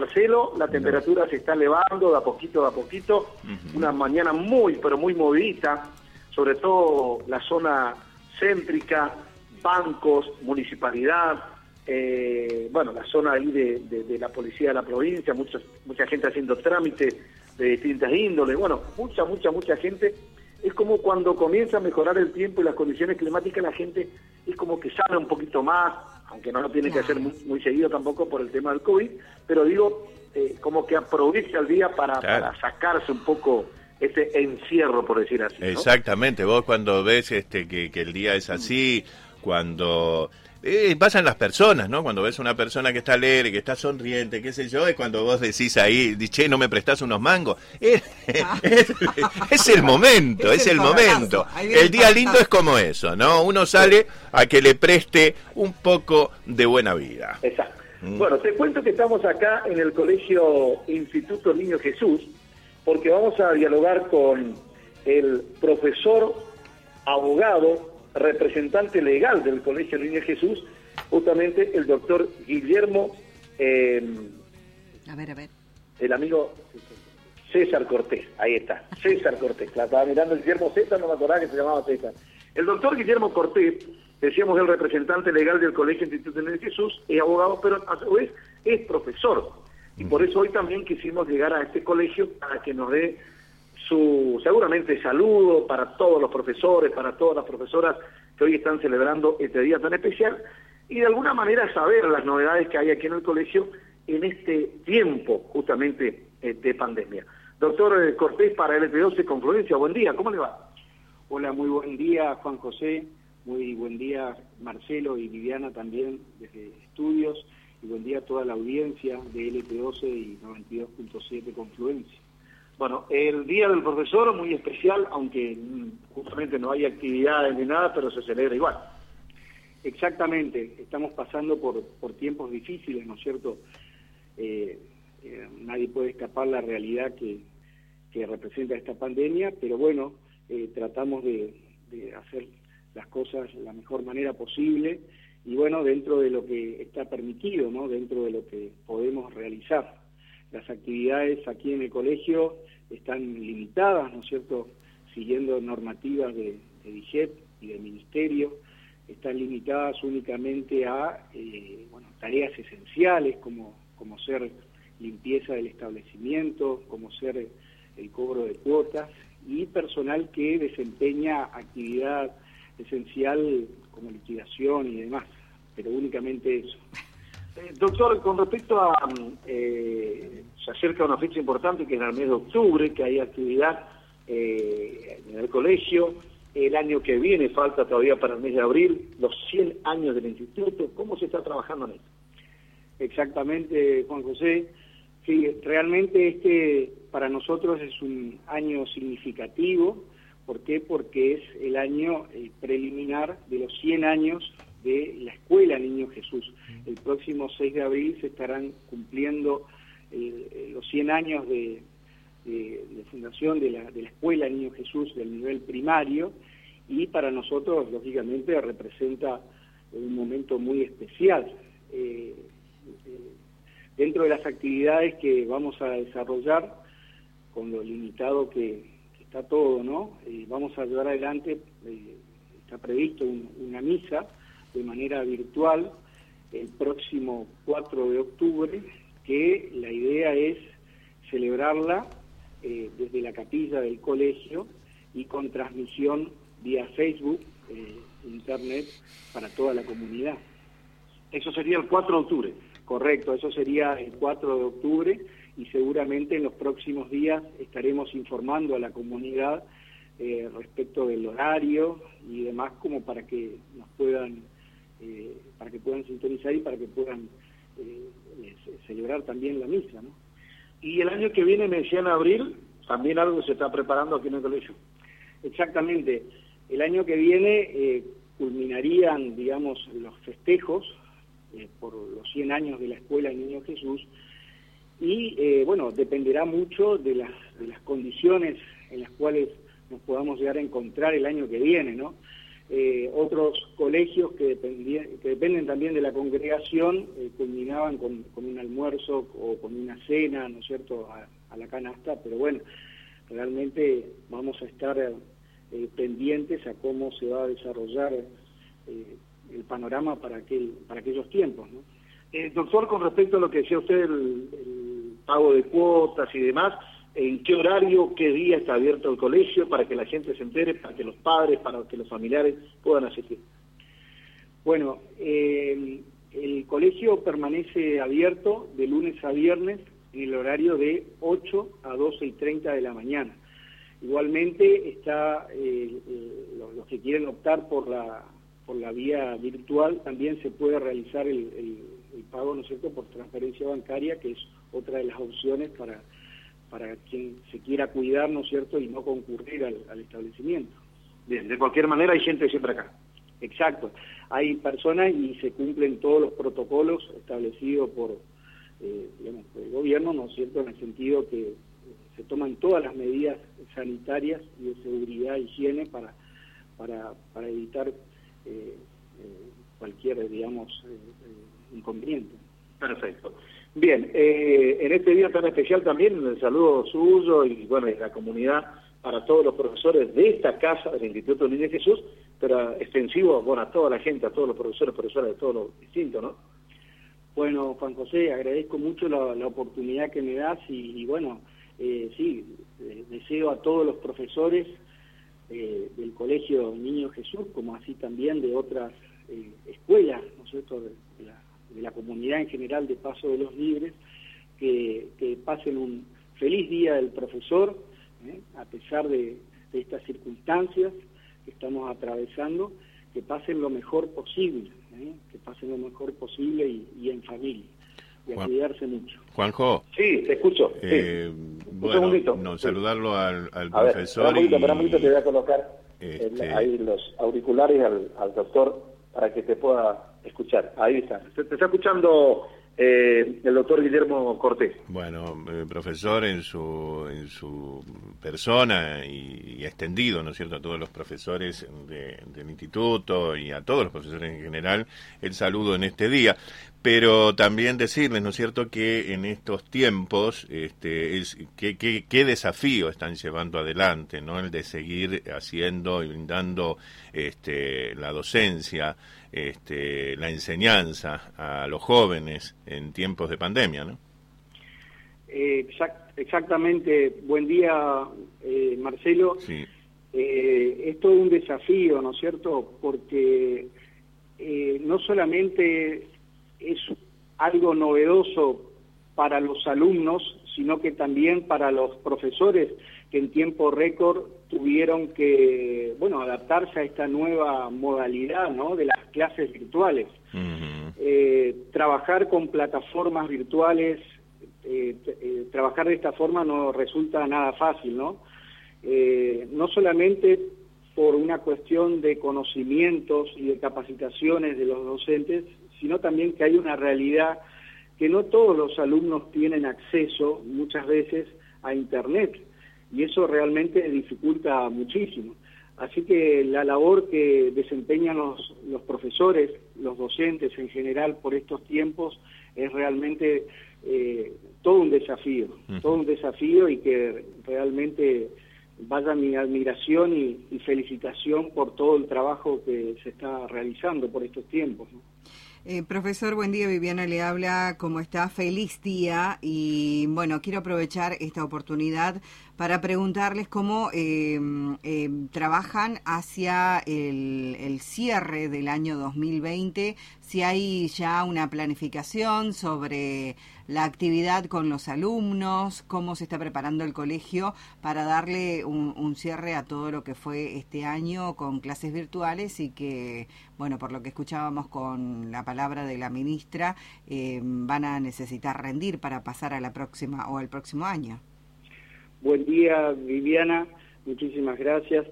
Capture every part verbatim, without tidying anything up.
Marcelo, la temperatura se está elevando de a poquito, de a poquito, uh-huh. Una mañana muy, pero muy movidita, sobre todo la zona céntrica, bancos, municipalidad, eh, bueno, la zona ahí de, de, de la policía de la provincia, mucha, mucha gente haciendo trámites de distintas índoles, bueno, mucha, mucha, mucha gente. Es como cuando comienza a mejorar el tiempo y las condiciones climáticas, la gente es como que sale un poquito más, aunque no lo tiene claro. que hacer muy, muy seguido tampoco por el tema del COVID, pero digo, eh, como que aprovecha el día para, claro. para sacarse un poco este encierro, por decir así, ¿no? Exactamente, vos cuando ves este que, que el día es así, cuando... Eh, pasan las personas, ¿no? Cuando ves una persona que está alegre, que está sonriente, qué sé yo, es cuando vos decís ahí, che, ¿no me prestás unos mangos? Es, es, es el momento, es, es el, el momento. El día lindo es como eso, ¿no? Uno sale a que le preste un poco de buena vida. Exacto. Mm. Bueno, te cuento que estamos acá en el Colegio Instituto Niño Jesús, porque vamos a dialogar con el profesor, abogado, representante legal del Colegio Niño Jesús, justamente el doctor Guillermo, eh, a ver, a ver, el amigo César Cortés, ahí está, César Cortés, la estaba mirando el Guillermo César, no me acordaba que se llamaba César. El doctor Guillermo Cortés, decíamos el representante legal del Colegio Instituto Niño Jesús, es abogado, pero a su vez es profesor, y por eso hoy también quisimos llegar a este colegio para que nos dé su, seguramente, saludo para todos los profesores, para todas las profesoras que hoy están celebrando este día tan especial, y de alguna manera saber las novedades que hay aquí en el colegio en este tiempo, justamente, eh, de pandemia. Doctor eh, Cortés, para L P doce Confluencia, buen día, ¿cómo le va? Hola, muy buen día, Juan José, muy buen día, Marcelo y Viviana también, desde Estudios, y buen día a toda la audiencia de L P doce y noventa y dos punto siete Confluencia. Bueno, el Día del Profesor, muy especial, aunque justamente no hay actividades ni nada, pero se celebra igual. Exactamente, estamos pasando por, por tiempos difíciles, ¿no es cierto? Eh, eh, nadie puede escapar la realidad que, que representa esta pandemia, pero bueno, eh, tratamos de, de hacer las cosas de la mejor manera posible y bueno, dentro de lo que está permitido, ¿no? Dentro de lo que podemos realizar. Las actividades aquí en el colegio están limitadas, ¿no es cierto?, siguiendo normativas de, de D I G E P y del Ministerio, están limitadas únicamente a eh, bueno, tareas esenciales como, como ser limpieza del establecimiento, como ser el cobro de cuotas, y personal que desempeña actividad esencial como liquidación y demás, pero únicamente eso. Eh, doctor, con respecto a, eh, se acerca una fecha importante que es en el mes de octubre, que hay actividad eh, en el colegio, el año que viene falta todavía para el mes de abril, los cien años del instituto, ¿cómo se está trabajando en esto? Exactamente, Juan José, sí, realmente este para nosotros es un año significativo. ¿Por qué? Porque es el año eh, preliminar de los cien años de la Escuela Niño Jesús. El próximo seis de abril se estarán cumpliendo eh, los cien años de, de, de fundación de la, de la Escuela Niño Jesús del nivel primario, y para nosotros, lógicamente, representa un momento muy especial. Eh, eh, dentro de las actividades que vamos a desarrollar, con lo limitado que, que está todo, ¿no? Eh, vamos a llevar adelante, eh, está previsto un, una misa de manera virtual el próximo cuatro de octubre, que la idea es celebrarla eh, desde la capilla del colegio y con transmisión vía Facebook, eh, internet, para toda la comunidad. Eso sería el cuatro de octubre. Correcto, eso sería el cuatro de octubre, y seguramente en los próximos días estaremos informando a la comunidad eh, respecto del horario y demás, como para que nos puedan eh, para que puedan sintonizar y para que puedan eh, eh, celebrar también la misa, ¿no? Y el año que viene, me decían abril, también algo se está preparando aquí en el colegio. Exactamente, el año que viene eh, culminarían, digamos, los festejos eh, por los cien años de la Escuela Niño Jesús. Y, eh, bueno, dependerá mucho de las, de las condiciones en las cuales nos podamos llegar a encontrar el año que viene, ¿no? eh, otros colegios que, dependían, que dependen también de la congregación eh, culminaban con, con un almuerzo o con una cena, ¿no es cierto?, a, a la canasta, pero bueno, realmente vamos a estar eh, pendientes a cómo se va a desarrollar eh, el panorama para, aquel, para aquellos tiempos, ¿no? Eh, doctor, con respecto a lo que decía usted, el, el pago de cuotas y demás, ¿en qué horario, qué día está abierto el colegio para que la gente se entere, para que los padres, para que los familiares puedan asistir? Bueno, eh, el colegio permanece abierto de lunes a viernes en el horario de ocho a doce y treinta de la mañana. Igualmente está eh, eh, los, los que quieren optar por la por la vía virtual, también se puede realizar el, el, el pago, ¿no es cierto?, por transferencia bancaria, que es otra de las opciones para, para quien se quiera cuidar, ¿no es cierto?, y no concurrir al, al establecimiento. Bien, de cualquier manera hay gente siempre acá. Exacto, hay personas y se cumplen todos los protocolos establecidos por, eh, digamos, por el gobierno, ¿no es cierto?, en el sentido que eh, se toman todas las medidas sanitarias y de seguridad e higiene para, para, para evitar Eh, eh, cualquier, digamos, eh, eh, inconveniente. Perfecto. Bien, eh, en este día tan especial también el saludo suyo y bueno, y la comunidad para todos los profesores de esta casa del Instituto Niño Jesús, pero extensivo, bueno, a toda la gente, a todos los profesores, profesoras de todos los distintos, ¿no? Bueno, Juan José, agradezco mucho la, la oportunidad que me das y, y bueno, eh, sí, eh, deseo a todos los profesores Eh, del Colegio Niño Jesús, como así también de otras eh, escuelas, ¿no es cierto?, de, de, la, de la comunidad en general de Paso de los Libres, que, que pasen un feliz día del profesor, ¿eh? a pesar de, de estas circunstancias que estamos atravesando, que pasen lo mejor posible, ¿eh? que pasen lo mejor posible y, y en familia. Y a Juan, cuidarse mucho. Juanjo. Sí, te escucho. Eh, sí. Bueno, un segundito. no, sí. saludarlo al, al a profesor. Ver, espera un poquito, y... espera un poquito, te voy a colocar este... el, ahí los auriculares al, al doctor para que te pueda escuchar. Ahí está. Te, te está escuchando eh, el doctor Guillermo Cortés. Bueno, eh, profesor en su en su persona y, y extendido, ¿no es cierto?, a todos los profesores de, del instituto y a todos los profesores en general, el saludo en este día. Pero también decirles, ¿no es cierto?, que en estos tiempos, este, es qué que, que desafío están llevando adelante, ¿no?, el de seguir haciendo y brindando este, la docencia, este, la enseñanza a los jóvenes en tiempos de pandemia, ¿no? Eh, exact, exactamente. Buen día, eh, Marcelo. Sí. Eh, es todo un desafío, ¿no es cierto?, porque eh, no solamente es algo novedoso para los alumnos, sino que también para los profesores que en tiempo récord tuvieron que, bueno, adaptarse a esta nueva modalidad, ¿no?, de las clases virtuales. Uh-huh. Eh, trabajar con plataformas virtuales, eh, eh, trabajar de esta forma no resulta nada fácil, ¿no? Eh, no solamente por una cuestión de conocimientos y de capacitaciones de los docentes, sino también que hay una realidad que no todos los alumnos tienen acceso muchas veces a Internet, y eso realmente dificulta muchísimo. Así que la labor que desempeñan los, los profesores, los docentes en general por estos tiempos, es realmente eh, todo un desafío, uh-huh. todo un desafío, y que realmente vaya mi admiración y, y felicitación por todo el trabajo que se está realizando por estos tiempos, ¿no? Eh, profesor, buen día, Viviana le habla, ¿cómo está? Feliz día, y bueno, quiero aprovechar esta oportunidad para preguntarles cómo eh, eh, trabajan hacia el, el cierre del año dos mil veinte, si hay ya una planificación sobre la actividad con los alumnos, cómo se está preparando el colegio para darle un, un cierre a todo lo que fue este año con clases virtuales, y que, bueno, por lo que escuchábamos con la palabra de la ministra, eh, van a necesitar rendir para pasar a la próxima o al próximo año. Buen día, Viviana, muchísimas gracias.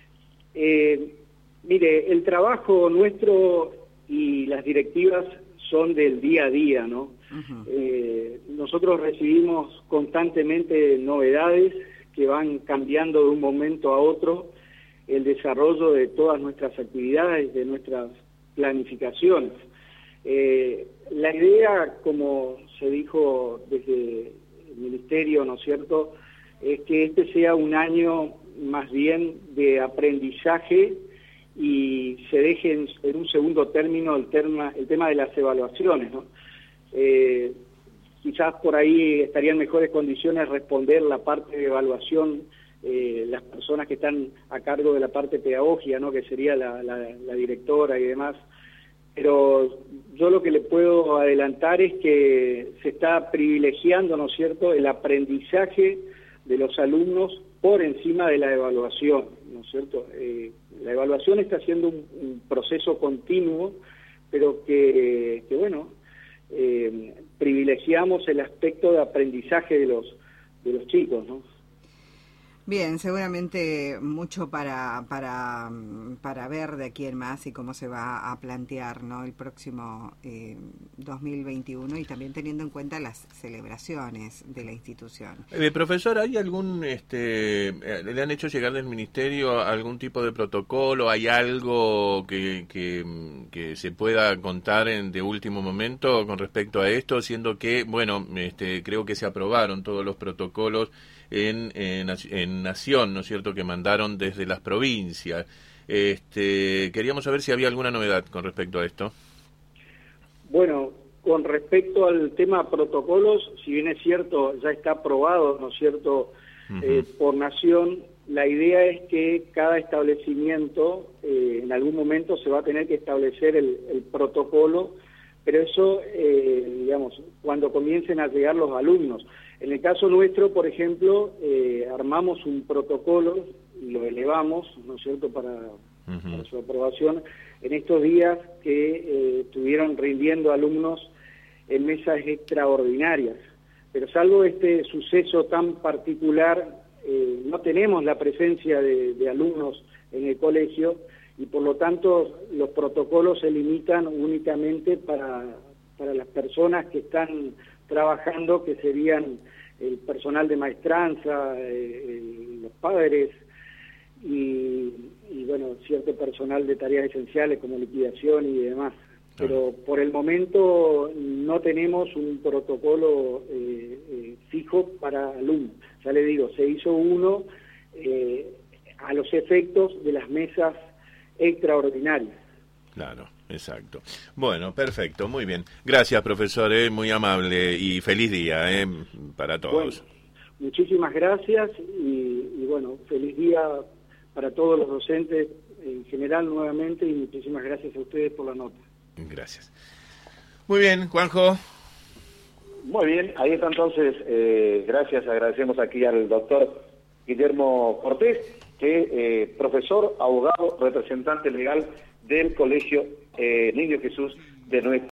Eh, mire, el trabajo nuestro y las directivas son del día a día, ¿no? Uh-huh. Eh, nosotros recibimos constantemente novedades que van cambiando de un momento a otro, el desarrollo de todas nuestras actividades, de nuestras planificaciones. Eh, la idea, como se dijo desde el Ministerio, ¿no es cierto?, es que este sea un año más bien de aprendizaje y se deje en, en un segundo término el tema, el tema de las evaluaciones, ¿no? Eh, quizás por ahí estarían en mejores condiciones responder la parte de evaluación eh, las personas que están a cargo de la parte pedagógica, ¿no?, que sería la, la, la directora y demás. Pero yo lo que le puedo adelantar es que se está privilegiando, ¿no es cierto?, el aprendizaje de los alumnos por encima de la evaluación, ¿no es cierto? Eh, la evaluación está siendo un, un proceso continuo, pero que, que bueno, eh, privilegiamos el aspecto de aprendizaje de los, de los chicos, ¿no? Bien, seguramente mucho para, para, para ver de aquí en más y cómo se va a plantear, ¿no?, el próximo eh, dos mil veintiuno, y también teniendo en cuenta las celebraciones de la institución. Eh, profesor, ¿hay algún, este, le han hecho llegar del Ministerio algún tipo de protocolo? ¿Hay algo que, que, que se pueda contar en, de último momento con respecto a esto, siendo que, bueno, este, creo que se aprobaron todos los protocolos En, en, en Nación, ¿no es cierto?, que mandaron desde las provincias? Este, queríamos saber si había alguna novedad con respecto a esto. Bueno, con respecto al tema protocolos, si bien es cierto, ya está aprobado, ¿no es cierto?, uh-huh. eh, por Nación, la idea es que cada establecimiento, eh, en algún momento se va a tener que establecer el, el protocolo, pero eso, eh, digamos, cuando comiencen a llegar los alumnos. En el caso nuestro, por ejemplo, eh, armamos un protocolo y lo elevamos, ¿no es cierto?, para, uh-huh. para su aprobación, en estos días que eh, estuvieron rindiendo alumnos en mesas extraordinarias. Pero salvo este suceso tan particular, eh, no tenemos la presencia de, de alumnos en el colegio, y por lo tanto los protocolos se limitan únicamente para, para las personas que están trabajando, que serían el personal de maestranza, eh, el, los padres y, y bueno, cierto personal de tareas esenciales como liquidación y demás. Pero por el momento no tenemos un protocolo eh, eh, fijo para alumnos. Ya le digo, se hizo uno eh, a los efectos de las mesas extraordinarias. Claro, exacto. Bueno, perfecto, muy bien. Gracias, profesor, eh, muy amable y feliz día eh, para todos. Bueno, muchísimas gracias y, y bueno, feliz día para todos los docentes en general nuevamente, y muchísimas gracias a ustedes por la nota. Gracias. Muy bien, Juanjo. Muy bien, ahí está entonces, eh, gracias, agradecemos aquí al doctor Guillermo Cortés, que eh, profesor, abogado, representante legal del Colegio eh, Niño Jesús de nuestra